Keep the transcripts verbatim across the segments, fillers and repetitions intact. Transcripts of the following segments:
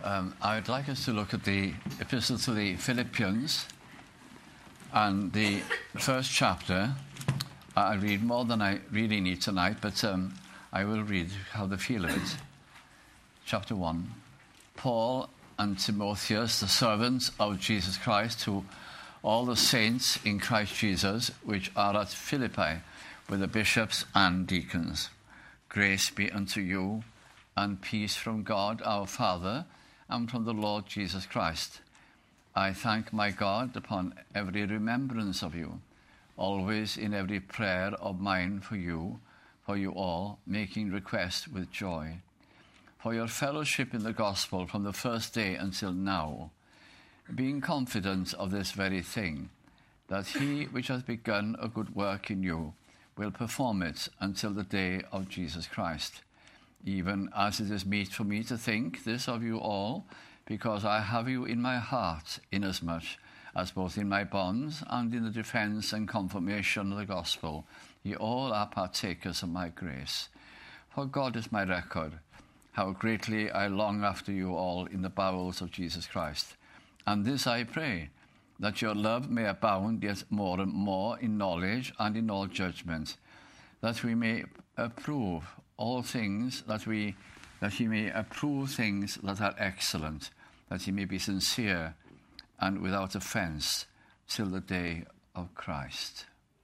Um, I'd like us to look at the Epistle to the Philippians and the first chapter. I'll read more than I really need tonight, but um, I will read how the feel of it. Chapter one. Paul and Timotheus, the servants of Jesus Christ, to all the saints in Christ Jesus, which are at Philippi, with the bishops and deacons. Grace be unto you, and peace from God our Father, and from the Lord Jesus Christ. I thank my God upon every remembrance of you, always in every prayer of mine for you, for you all, making request with joy, for your fellowship in the gospel from the first day until now, being confident of this very thing, that he which has begun a good work in you will perform it until the day of Jesus Christ. Even as it is meet for me to think this of you all, because I have you in my heart, inasmuch as both in my bonds and in the defence and confirmation of the gospel, ye all are partakers of my grace. For God is my record, how greatly I long after you all in the bowels of Jesus Christ. And this I pray, that your love may abound yet more and more in knowledge and in all judgment, that we may approve all things, that we that he may approve things that are excellent, that he may be sincere and without offence till the day of Christ.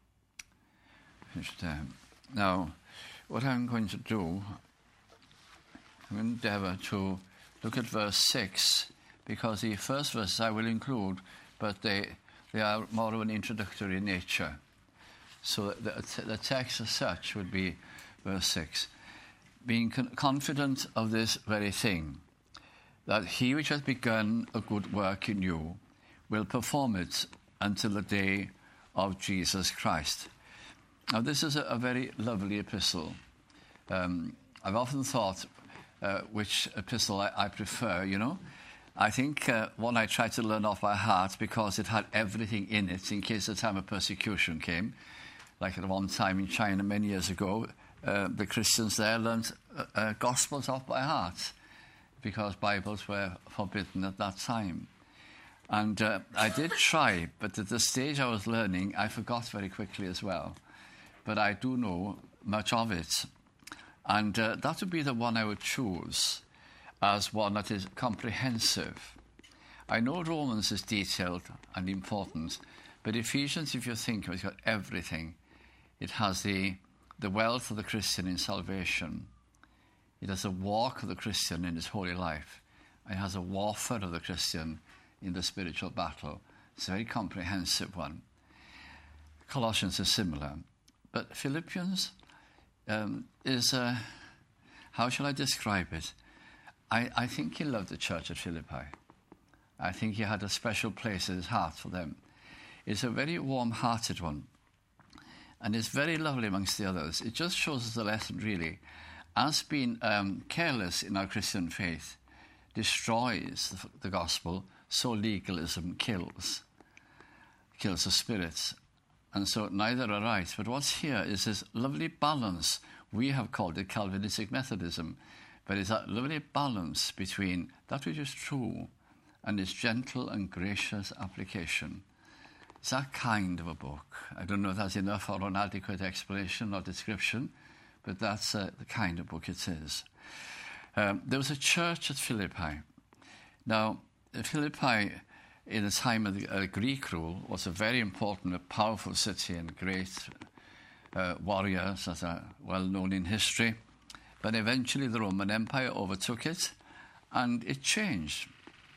Now, what I'm going to do, I'm going to endeavour to look at verse six, because the first verses I will include, but they they are more of an introductory nature. So the, the text as such would be verse six. Being con- confident of this very thing, that he which has begun a good work in you will perform it until the day of Jesus Christ. Now, this is a, a very lovely epistle. Um, I've often thought uh, which epistle I, I prefer, you know. I think uh, one I tried to learn off by heart because it had everything in it in case the time of persecution came. Like at one time in China many years ago, uh, the Christians there learned uh, uh, Gospels off by heart because Bibles were forbidden at that time. And uh, I did try, but at the stage I was learning, I forgot very quickly as well. But I do know much of it. And uh, that would be the one I would choose as one that is comprehensive. I know Romans is detailed and important, but Ephesians, if you think of it, it's got everything. It has the, the wealth of the Christian in salvation. It has the walk of the Christian in his holy life. It has a warfare of the Christian in the spiritual battle. It's a very comprehensive one. Colossians is similar. But Philippians um, is, uh, how shall I describe it? I, I think he loved the church at Philippi. I think he had a special place in his heart for them. It's a very warm-hearted one. And it's very lovely amongst the others. It just shows us the lesson, really. As being um, careless in our Christian faith destroys the, the gospel, so legalism kills. Kills the spirits. And so neither are right. But what's here is this lovely balance. We have called it Calvinistic Methodism. But it's that lovely balance between that which is true and its gentle and gracious application. It's that kind of a book. I don't know if that's enough or an adequate explanation or description, but that's uh, the kind of book it is. Um, there was a church at Philippi. Now, Philippi, in the time of the uh, Greek rule, was a very important, a powerful city and great uh, warriors that are well known in history. But eventually the Roman Empire overtook it, and it changed.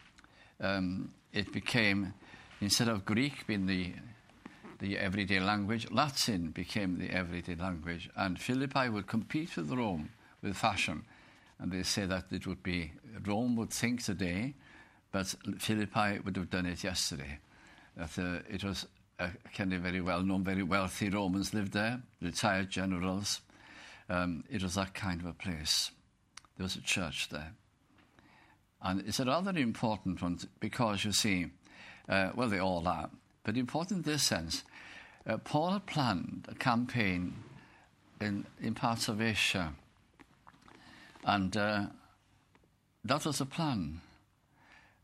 Um, it became, instead of Greek being the, the everyday language, Latin became the everyday language. And Philippi would compete with Rome with fashion. And they say that it would be, Rome would think today, but Philippi would have done it yesterday. That uh, it was a kind of very well-known, very wealthy Romans lived there, retired generals. Um, it was that kind of a place. There was a church there. And it's a rather important one because, you see, uh, well, they all are, but important in this sense, uh, Paul had planned a campaign in, in parts of Asia. And uh, that was the plan.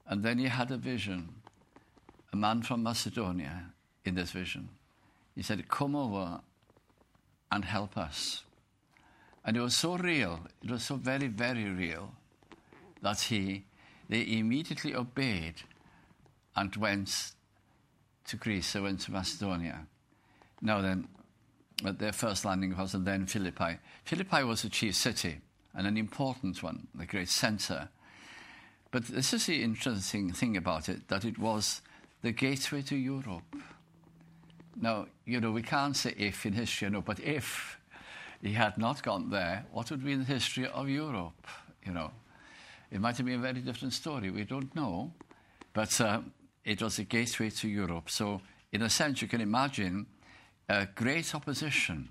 And then he had a vision, a man from Macedonia in this vision. He said, come over and help us. And it was so real, it was so very, very real, that he, they immediately obeyed and went to Greece, they went to Macedonia. Now then, their first landing was then Philippi. Philippi was a chief city, and an important one, a great centre. But this is the interesting thing about it, that it was the gateway to Europe. Now, you know, we can't say if in history, you know, but if he had not gone there, what would be the history of Europe, you know? It might have been a very different story, we don't know. But uh, it was a gateway to Europe. So, in a sense, you can imagine a great opposition,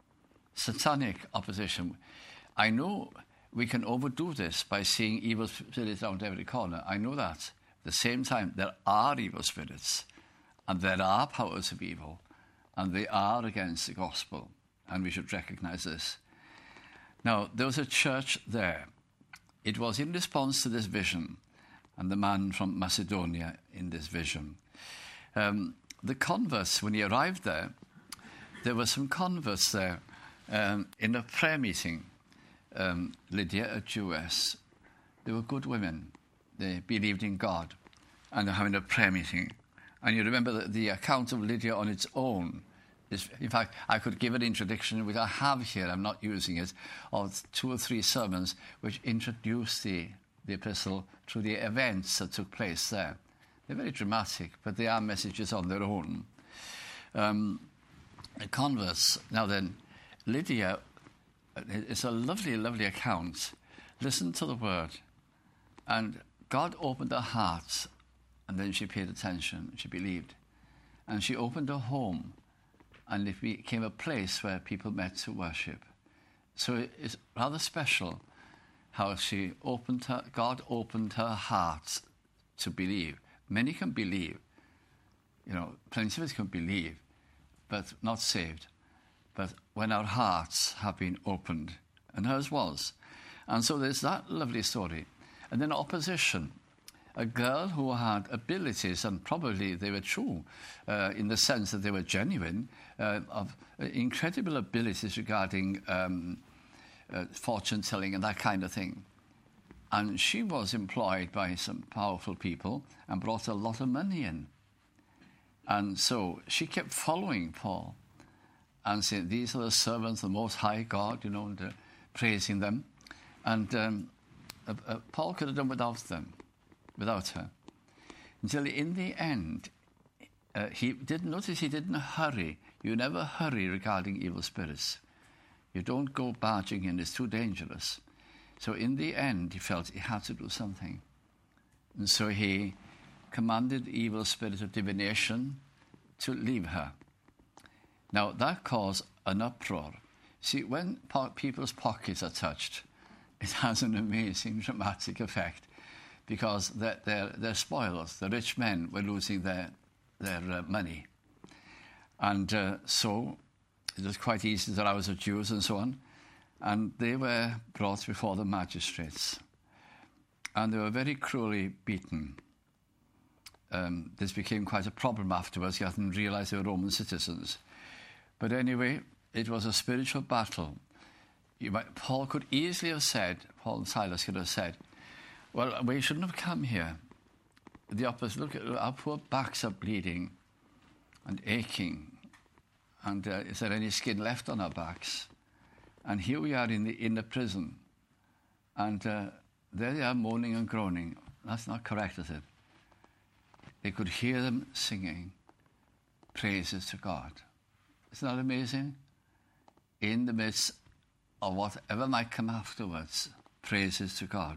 satanic opposition. I know we can overdo this by seeing evil spirits around every corner. I know that. At the same time, there are evil spirits, and there are powers of evil, and they are against the gospel, and we should recognize this. Now, there was a church there. It was in response to this vision, and the man from Macedonia in this vision. Um, the converts, when he arrived there, there were some converts there um, in a prayer meeting. Um, Lydia, a Jewess, they were good women. They believed in God, and they're having a prayer meeting. And you remember that the account of Lydia on its own is, in fact, I could give an introduction, which I have here, I'm not using it, of two or three sermons which introduce the, the epistle to the events that took place there. They're very dramatic, but they are messages on their own. Um, converts, now then, Lydia, it's a lovely, lovely account. Listen to the word. And God opened her heart, and then she paid attention. She believed. And she opened her home, and it became a place where people met to worship. So it's rather special how she opened her, God opened her heart to believe. Many can believe. You know, plenty of us can believe, but not saved. But when our hearts have been opened, and hers was. And so there's that lovely story. And then opposition. A girl who had abilities, and probably they were true, uh, in the sense that they were genuine, uh, of uh, incredible abilities regarding um, uh, fortune-telling and that kind of thing. And she was employed by some powerful people and brought a lot of money in. And so she kept following Paul and saying, these are the servants of the Most High God, you know, and uh, praising them. And um, uh, uh, Paul could have done without them, without her. Until in the end, uh, he didn't notice he didn't hurry. You never hurry regarding evil spirits. You don't go barging in, it's too dangerous. So in the end, he felt he had to do something. And so he commanded the evil spirit of divination to leave her. Now, that caused an uproar. See, when po- people's pockets are touched, it has an amazing dramatic effect, because they're, they're, they're spoilers. The rich men were losing their, their uh, money. And uh, so it was quite easy to rouse the Jews and so on. And they were brought before the magistrates. And they were very cruelly beaten. Um, this became quite a problem afterwards. You hadn't realized they were Roman citizens. But anyway, it was a spiritual battle. You might, Paul could easily have said, Paul and Silas could have said, well, we shouldn't have come here. The opposite, look, at our poor backs are bleeding and aching. And uh, is there any skin left on our backs? And here we are in the, in the prison. And uh, there they are moaning and groaning. That's not correct, is it? They could hear them singing praises to God. Isn't that amazing? In the midst of whatever might come afterwards, praises to God.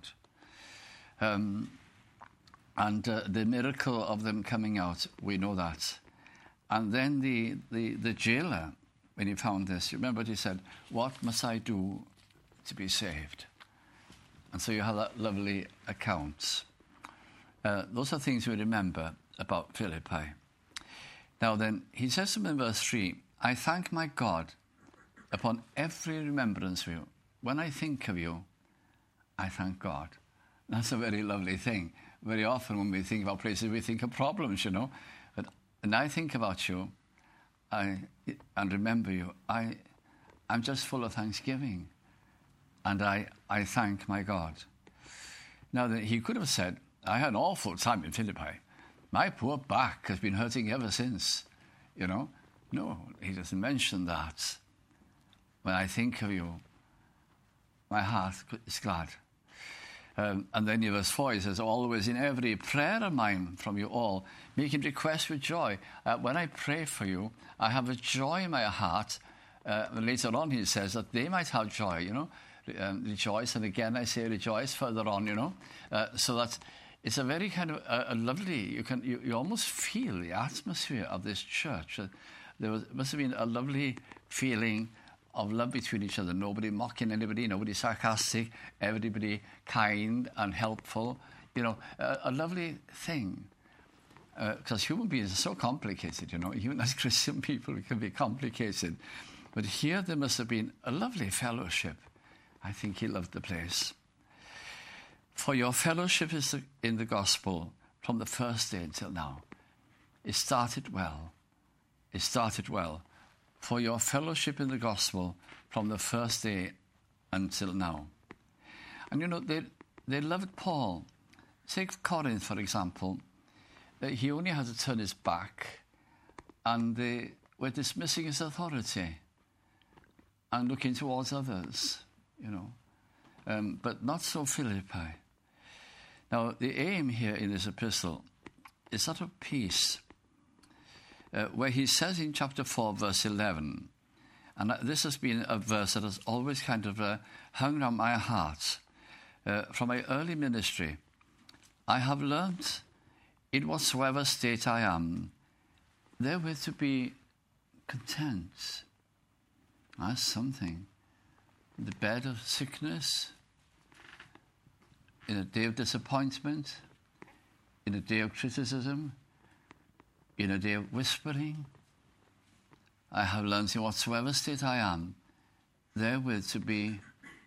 Um, and uh, the miracle of them coming out, we know that. And then the, the, the jailer, when he found this, you remember what he said? What must I do to be saved? And so you have that lovely account. Uh, those are things we remember about Philippi. Now then, he says to them in verse three, I thank my God upon every remembrance of you. When I think of you, I thank God. That's a very lovely thing. Very often when we think about places, we think of problems, you know. But when I think about you I, and remember you, I, I'm just full of thanksgiving. And I, I thank my God. Now, he could have said, I had an awful time in Philippi. My poor back has been hurting ever since, you know. No, he doesn't mention that. When I think of you, my heart is glad. Um, and then in verse four, he says, always in every prayer of mine from you all, making requests with joy. Uh, when I pray for you, I have a joy in my heart. Uh, later on, he says that they might have joy, you know. Um, rejoice, and again I say rejoice further on, you know. Uh, so that it's a very kind of a, a lovely, you can you, you almost feel the atmosphere of this church. Uh, there was, must have been a lovely feeling of love between each other. Nobody mocking anybody, nobody sarcastic, everybody kind and helpful. You know, a, a lovely thing. Because uh, human beings are so complicated, you know. Even as Christian people, we can be complicated. But here there must have been a lovely fellowship. I think he loved the place. For your fellowship is the, in the gospel from the first day until now. It started well. It started well. For your fellowship in the gospel from the first day until now. And you know, they, they loved Paul. Take Corinth, for example. Uh, he only had to turn his back, and they were dismissing his authority and looking towards others. You know, um, but not so Philippi. Now, the aim here in this epistle is that of peace, uh, where he says in chapter four, verse eleven, and this has been a verse that has always kind of uh, hung around my heart. Uh, from my early ministry, I have learnt in whatsoever state I am, therewith to be content. That's something. In the bed of sickness, in a day of disappointment, in a day of criticism, in a day of whispering, I have learned in whatsoever state I am, therewith to be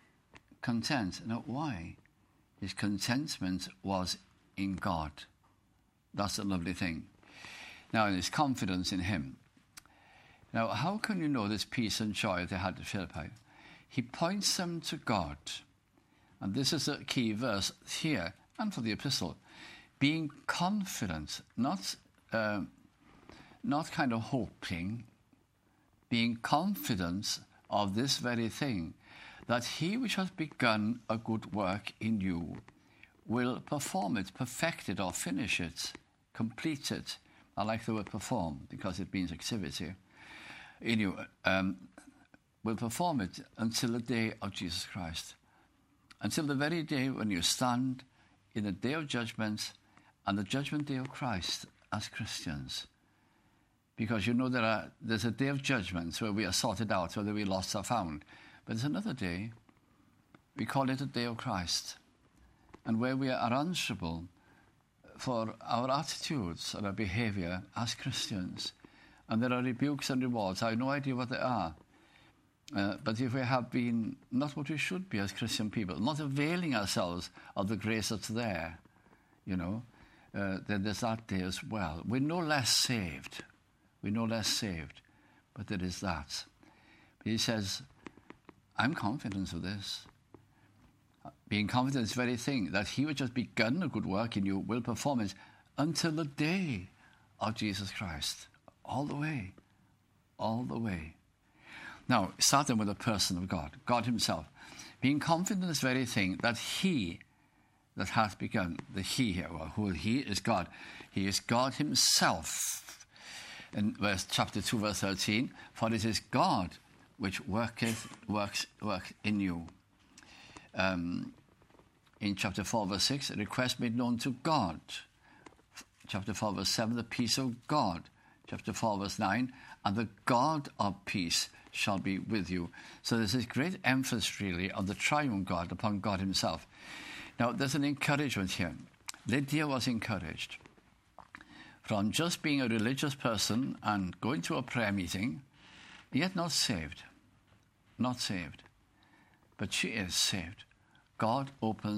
content. Now, why? His contentment was in God. That's a lovely thing. Now, and his confidence in him. Now, how can you know this peace and joy they had at Philippi? He points them to God. And this is a key verse here and for the epistle. Being confident, not, uh, not kind of hoping, being confident of this very thing, that he which has begun a good work in you will perform it, perfect it or finish it, complete it. I like the word perform because it means activity. In you, um, will perform it until the day of Jesus Christ. Until the very day when you stand in the day of judgment and the judgment day of Christ as Christians. Because you know there are, there's a day of judgment where we are sorted out, whether we lost or found. But there's another day, we call it a day of Christ, and where we are answerable for our attitudes and our behaviour as Christians. And there are rebukes and rewards. I have no idea what they are. Uh, but if we have been not what we should be as Christian people, not availing ourselves of the grace that's there, you know, uh, then there's that day as well. We're no less saved. We're no less saved. But there is that. But he says, I'm confident of this. Being confident is the very thing, that he which has begun a good work in you will perform it until the day of Jesus Christ. All the way. All the way. Now, starting with the person of God, God himself. Being confident in this very thing, that he that hath begun, the he here, well, who he is God. He is God himself. In verse, chapter two, verse thirteen, for it is God which worketh, works, works in you. Um, in chapter four, verse six, a request made known to God. Chapter four, verse seven, the peace of God. Chapter four, verse nine, and the God of peace shall be with you. So there's this great emphasis really on the triune God, upon God himself. Now, there's an encouragement here. Lydia was encouraged. From just being a religious person and going to a prayer meeting, yet not saved. Not saved. But she is saved. God opens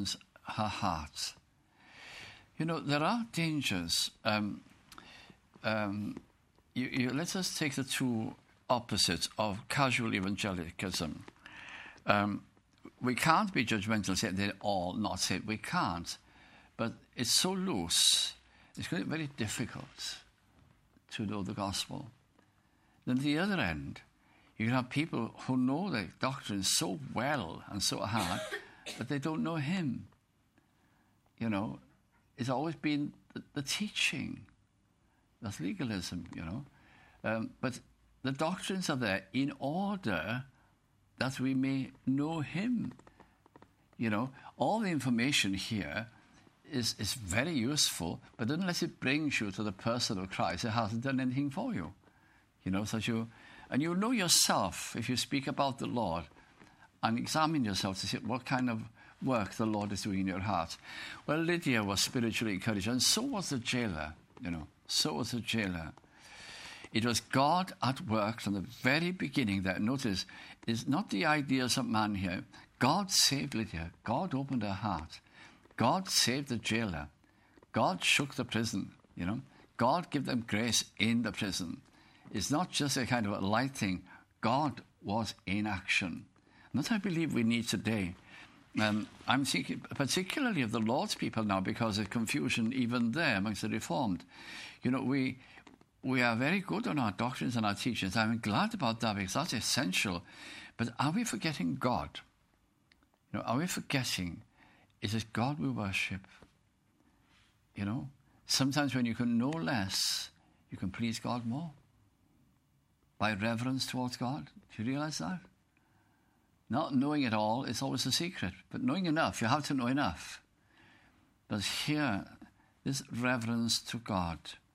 her heart. You know, there are dangers. Um, um, you, you, let us take the two opposites of casual evangelicalism. Um, we can't be judgmental and say they're all not saved. We can't. But it's so loose, it's going to be very difficult to know the gospel. Then at the other end, you can have people who know the doctrine so well and so hard, but they don't know him. You know, it's always been the, the teaching. That's legalism, you know. Um, but the doctrines are there in order that we may know him. You know, all the information here is, is very useful, but unless it brings you to the person of Christ, it hasn't done anything for you. You know, so you, and you know yourself if you speak about the Lord and examine yourself to see what kind of work the Lord is doing in your heart. Well, Lydia was spiritually encouraged, and so was the jailer, you know, so was the jailer. It was God at work from the very beginning there. Notice, it's not the ideas of man here. God saved Lydia. God opened her heart. God saved the jailer. God shook the prison, you know. God gave them grace in the prison. It's not just a kind of a light thing. God was in action. And that's what I believe we need today. Um, I'm thinking particularly of the Lord's people now because of confusion even there amongst the Reformed. You know, we we are very good on our doctrines and our teachings. I'm glad about that because that's essential. But are we forgetting God? You know, are we forgetting it is God we worship? You know, sometimes when you can know less, you can please God more. By reverence towards God. Do you realize that? Not knowing it all is always a secret, but knowing enough, you have to know enough. But here, this reverence to God.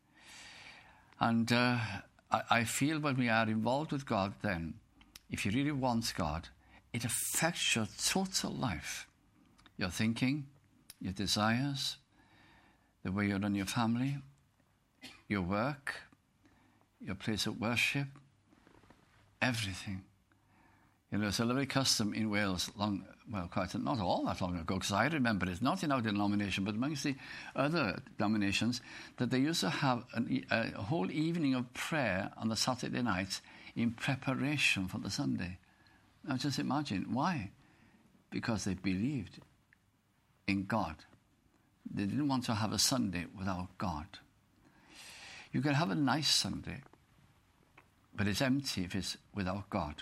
And uh, I, I feel when we are involved with God then, if you really want God, it affects your total life. Your thinking, your desires, the way you run your family, your work, your place of worship, everything. You know, there's a lovely custom in Wales, long, well, quite not all that long ago, because I remember it, not in our denomination, but amongst the other denominations, that they used to have an, a whole evening of prayer on the Saturday night in preparation for the Sunday. Now, just imagine, why? Because they believed in God. They didn't want to have a Sunday without God. You can have a nice Sunday, but it's empty if it's without God.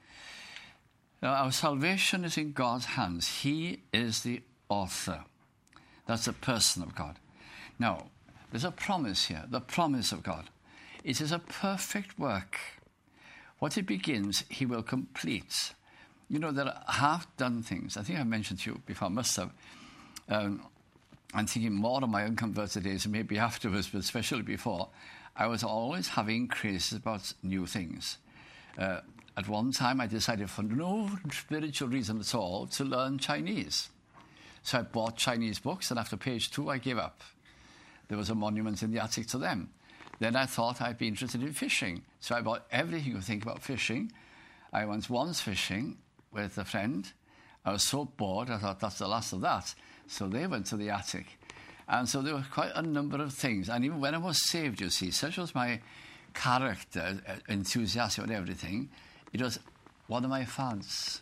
Now, our salvation is in God's hands. He is the author. That's the person of God. Now, there's a promise here, the promise of God. It is a perfect work. What it begins, he will complete. You know, there are half-done things. I think I mentioned to you before, I must have. Um, I'm thinking more of my unconverted days, maybe afterwards, but especially before. I was always having crazes about new things. Uh, At one time, I decided for no spiritual reason at all to learn Chinese. So I bought Chinese books, and after page two, I gave up. There was a monument in the attic to them. Then I thought I'd be interested in fishing. So I bought everything you think about fishing. I went once fishing with a friend. I was so bored, I thought that's the last of that. So they went to the attic. And so there were quite a number of things. And even when I was saved, you see, such was my character, enthusiasm and everything, it was one of my fads.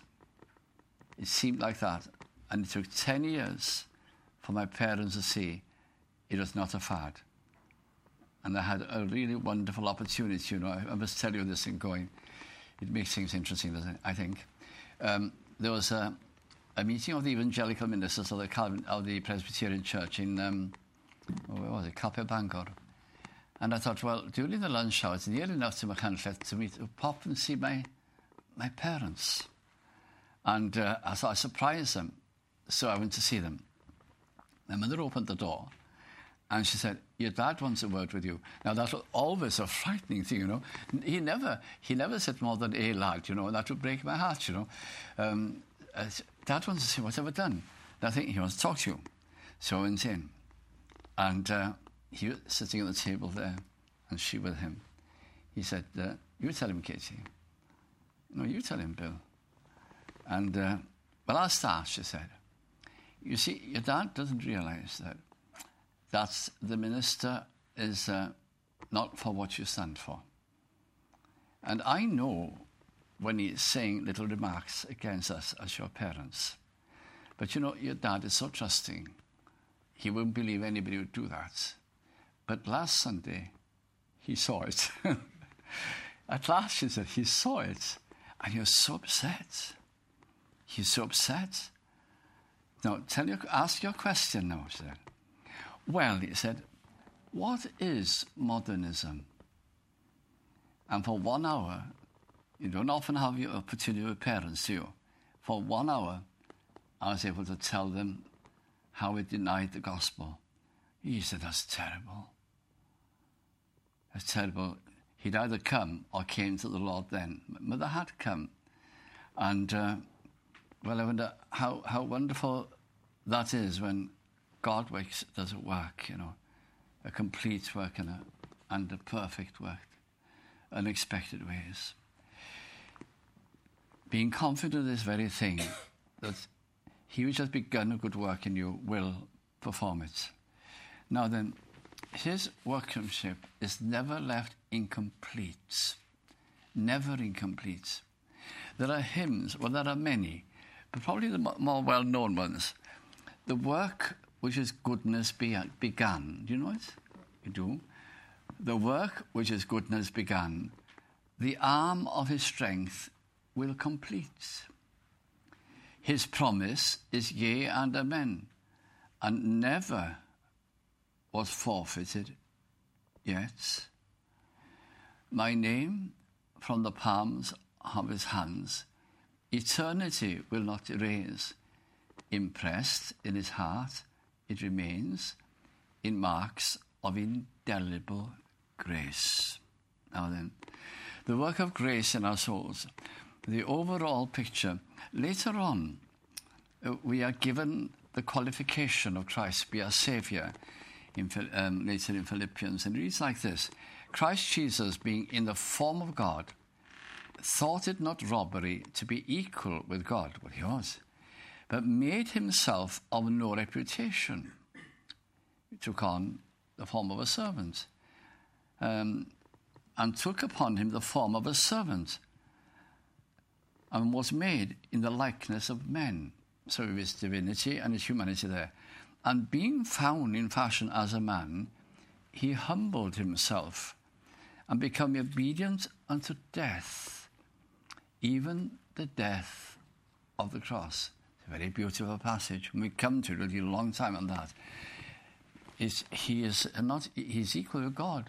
It seemed like that. And it took ten years for my parents to see it was not a fad. And I had a really wonderful opportunity, you know. I must tell you this in going. It makes things interesting, doesn't it? I think. Um, there was a, a meeting of the evangelical ministers of the, Calvin, of the Presbyterian Church in, um, where was it, Capel Bangor. And I thought, well, during the lunch hour, it's near enough to Machynlleth to meet, to pop and see my my parents. And uh, I thought I'd surprise them. So I went to see them. My mother opened the door and she said, your dad wants a word with you. Now, that was always a frightening thing, you know. He never he never said more than a lad, you know, and that would break my heart, you know. Um, uh, dad wants to see what I've done. And I think he wants to talk to you. So I went in. And uh, he was sitting at the table there and she with him. He said, uh, you tell him, Katie. No, you tell him, Bill. And, uh, well, I'll start, she said. You see, your dad doesn't realise that that's the minister is uh, not for what you stand for. And I know when he's saying little remarks against us as your parents. But you know, your dad is so trusting. He wouldn't believe anybody would do that. But last Sunday, he saw it. At last, she said, he saw it. And he was so upset. He's so upset. Now, tell you, ask your question now, she said. Well, he said, what is modernism? And for one hour, you don't often have your opportunity with parents, do you? For one hour, I was able to tell them how it denied the gospel. He said, that's terrible. That's terrible. He'd either come or came to the Lord then. Mother had come. And, uh, well, I wonder how, how wonderful that is when God works, does a work, you know, a complete work and a, and a perfect work, unexpected ways. Being confident of this very thing, that he which has begun a good work in you will perform it. Now then, his workmanship is never left incomplete. Never incomplete. There are hymns, well, there are many, but probably the more well-known ones. The work which his goodness be- began. Do you know it? You do. The work which his goodness began, the arm of his strength will complete. His promise is yea and amen, and never was forfeited yet. My name from the palms of his hands, eternity will not erase. Impressed in his heart, it remains in marks of indelible grace. Now then, the work of grace in our souls, the overall picture. Later on, uh, we are given the qualification of Christ, be our Saviour, in, um, later in Philippians, and it reads like this: Christ Jesus, being in the form of God, thought it not robbery to be equal with God, well, he was, but made himself of no reputation. He took on the form of a servant, um, and took upon him the form of a servant, and was made in the likeness of men. So his divinity and his humanity there. And being found in fashion as a man, he humbled himself and became obedient unto death, even the death of the cross. It's a very beautiful passage. When we come to it, it'll be a long time on that. It's, he is not, he's equal with God.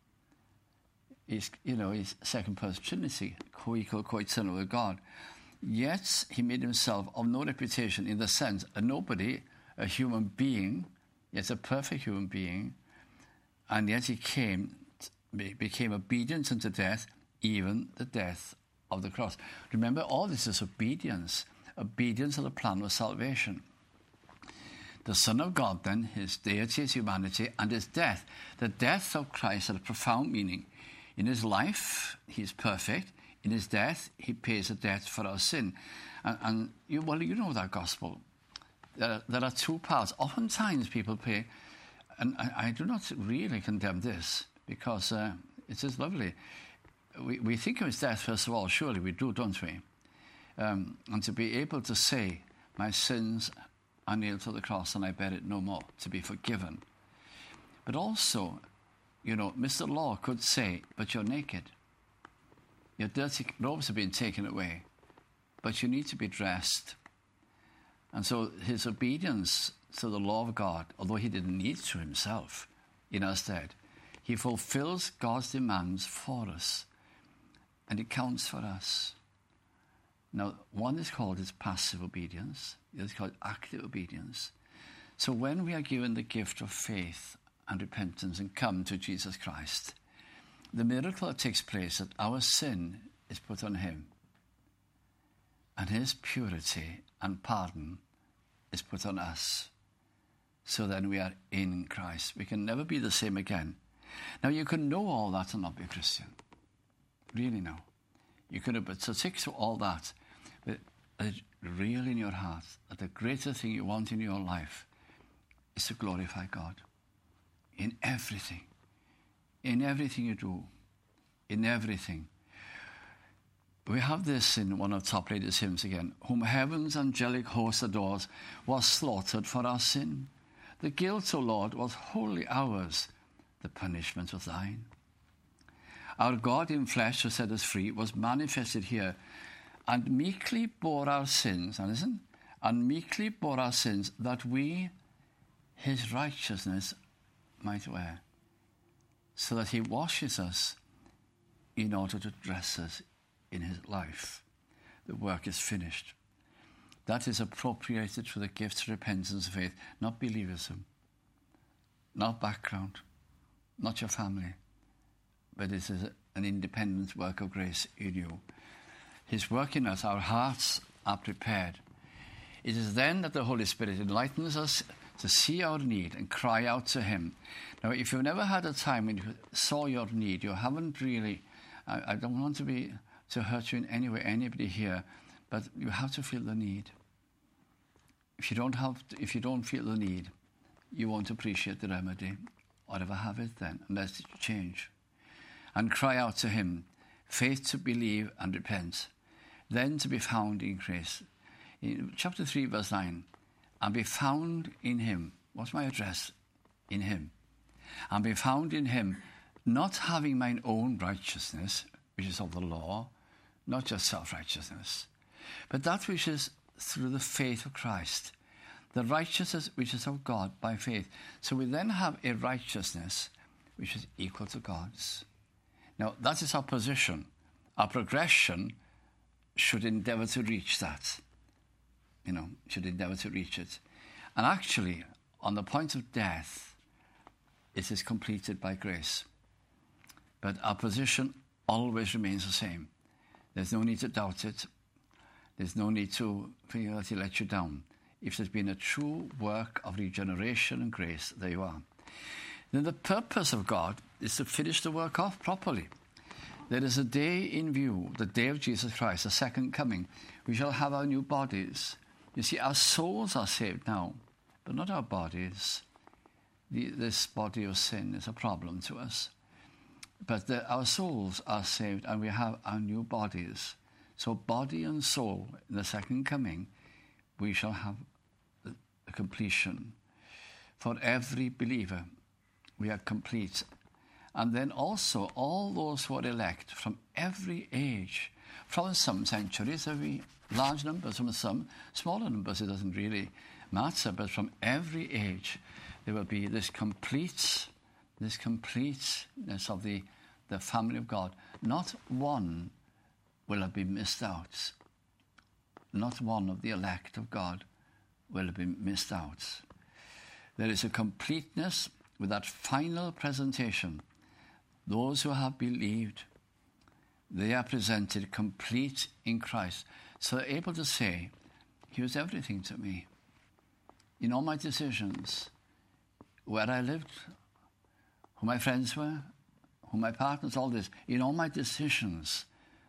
He's, you know, he's second person Trinity, co-equal, co-eternal with God. Yet he made himself of no reputation, in the sense a nobody, a human being, yet a perfect human being, and yet he came, became obedient unto death, even the death of the cross. Remember, all this is obedience, obedience to the plan of salvation. The Son of God, then, his deity, his humanity, and his death. The death of Christ had a profound meaning. In his life, he is perfect. In his death, he pays a debt for our sin. And, and you, well, you know that gospel. There are, there are two parts. Oftentimes people pay, and I, I do not really condemn this, because uh, it is lovely. We, we think of his death, first of all, surely we do, don't we? Um, and to be able to say, my sins are nailed to the cross and I bear it no more, to be forgiven. But also, you know, Mister Law could say, but you're naked. Your dirty robes have been taken away, but you need to be dressed. And so his obedience to the law of God, although he didn't need to himself, in our stead, he fulfills God's demands for us, and it counts for us. Now, one is called his passive obedience, the other is called active obedience. So when we are given the gift of faith and repentance and come to Jesus Christ, the miracle that takes place that our sin is put on him, and his purity and pardon is put on us. So then we are in Christ. We can never be the same again. Now, you can know all that and not be a Christian. Really, no. You could have, but to take through all that, but that it's real in your heart, that the greatest thing you want in your life is to glorify God in everything, in everything you do, in everything. We have this in one of Top Ladies' hymns again. Whom heaven's angelic host adores was slaughtered for our sin. The guilt, O Lord, was wholly ours. The punishment was thine. Our God in flesh who set us free was manifested here and meekly bore our sins. And listen, and meekly bore our sins that we his righteousness might wear, so that he washes us in order to dress us in his life. The work is finished. That is appropriated for the gifts of repentance and faith, not believism, not background, not your family, but it is an independent work of grace in you. His work in us, our hearts are prepared. It is then that the Holy Spirit enlightens us to see our need and cry out to him. Now, if you've never had a time when you saw your need, you haven't really, I, I don't want to be to hurt you in any way, anybody here, but you have to feel the need. If you don't have, to, if you don't feel the need, you won't appreciate the remedy, or ever have it then, unless you change. And cry out to him, faith to believe and repent, then to be found in grace. In chapter three, verse nine, and be found in him. What's my address? In him. And be found in him, not having mine own righteousness, which is of the law, not just self-righteousness, but that which is through the faith of Christ, the righteousness which is of God by faith. So we then have a righteousness which is equal to God's. Now, that is our position. Our progression should endeavour to reach that. You know, should endeavour to reach it. And actually, on the point of death, it is completed by grace. But our position always remains the same. There's no need to doubt it. There's no need to feel that he let you down. If there's been a true work of regeneration and grace, there you are. Then the purpose of God is to finish the work off properly. There is a day in view, the day of Jesus Christ, the second coming. We shall have our new bodies. You see, our souls are saved now, but not our bodies. The, this body of sin is a problem to us. But the, our souls are saved and we have our new bodies. So body and soul, in the second coming, we shall have the, the completion. For every believer, we are complete. And then also all those who are elect from every age, from some centuries, there will be large numbers, from some smaller numbers, it doesn't really matter, but from every age, there will be this complete this completeness of the, the family of God. Not one will have been missed out. Not one of the elect of God will have been missed out. There is a completeness with that final presentation. Those who have believed, they are presented complete in Christ. So they're able to say, he was everything to me. In all my decisions, where I lived, who my friends were, who my partners, all this. In all my decisions,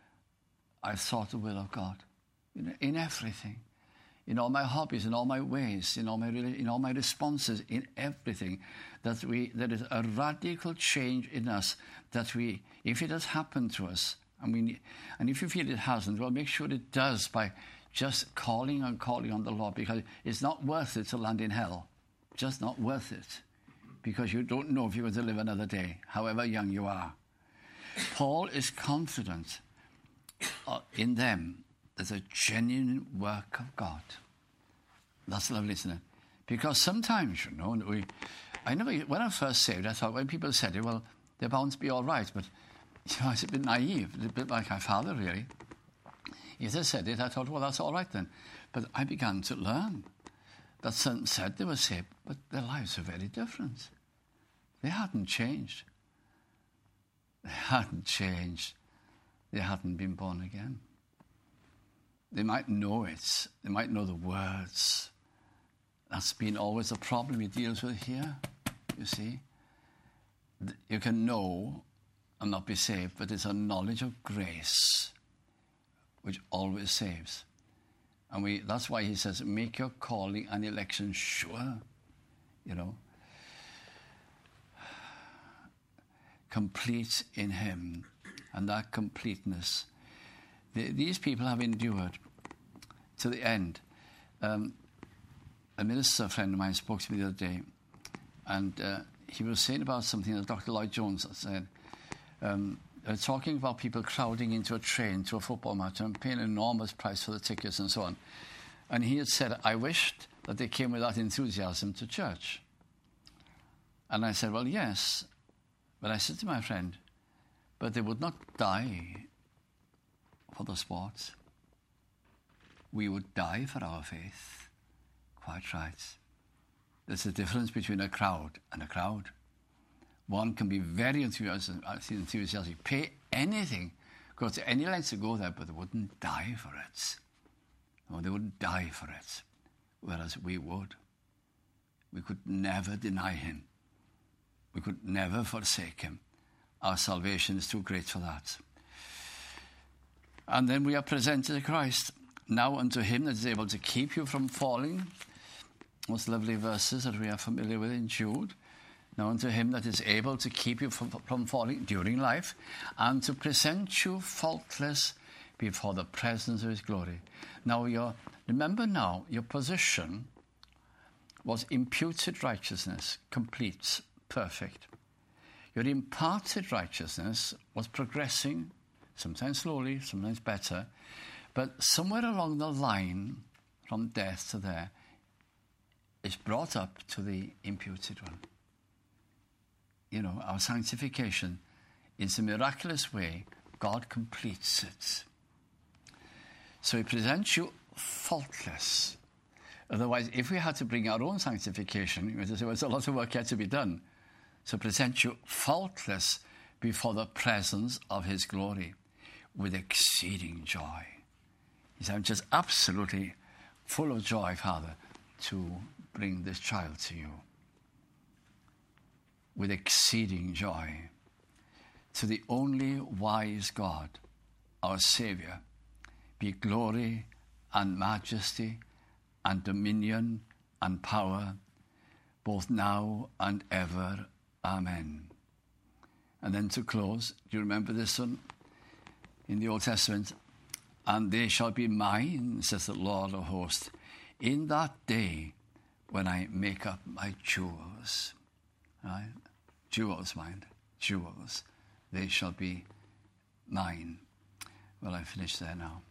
I sought the will of God. In, in everything. In all my hobbies, in all my ways, in all my in all my responses, in everything. That we there is a radical change in us that we, if it has happened to us, and we and if you feel it hasn't, well, make sure it does by just calling and calling on the Lord, because it's not worth it to land in hell. Just not worth it. Because you don't know if you're going to live another day, however young you are. Paul is confident uh, in them. There's a genuine work of God. That's lovely, isn't it? Because sometimes, you know, we, I never, when I was first saved, I thought when people said it, well, they're bound to be all right. But you know, it's a bit naive, a bit like my father, really. If they said it, I thought, well, that's all right then. But I began to learn that some said they were saved, but their lives were very different. They hadn't changed. They hadn't changed. They hadn't been born again. They might know it. They might know the words. That's been always a problem he deals with here, you see. You can know and not be saved, but it's a knowledge of grace which always saves. And we that's why he says, make your calling and election sure, you know. Complete in him. And that completeness. The, these people have endured to the end. Um, a minister friend of mine spoke to me the other day, and uh, he was saying about something that Doctor Lloyd Jones said. Um, they're talking about people crowding into a train to a football match and paying an enormous price for the tickets and so on. And he had said, I wished that they came with that enthusiasm to church. And I said, well, yes. But I said to my friend, but they would not die for the sport. We would die for our faith. Quite right. There's a difference between a crowd and a crowd. One can be very enthusiastic, pay anything, go to any lengths to go there, but they wouldn't die for it. No, they wouldn't die for it, whereas we would. We could never deny him. We could never forsake him. Our salvation is too great for that. And then we are presented to Christ. Now unto him that is able to keep you from falling. Those lovely verses that we are familiar with in Jude. Now unto him that is able to keep you from, from falling during life, and to present you faultless before the presence of his glory. Now, your, remember now, your position was imputed righteousness, complete, perfect. Your imparted righteousness was progressing, sometimes slowly, sometimes better, but somewhere along the line, from death to there, is brought up to the imputed one. You know, our sanctification, in a miraculous way, God completes it. So he presents you faultless. Otherwise, if we had to bring our own sanctification, we would say, well, there's a lot of work yet to be done. So present you faultless before the presence of his glory with exceeding joy. He said, I'm just absolutely full of joy, Father, to bring this child to you. With exceeding joy. To the only wise God, our Saviour, be glory and majesty and dominion and power, both now and ever. Amen. And then to close, do you remember this one in the Old Testament? And they shall be mine, says the Lord of hosts, in that day when I make up my jewels. Right? Jewels, mind. Jewels. They shall be mine. Well, I finish there now.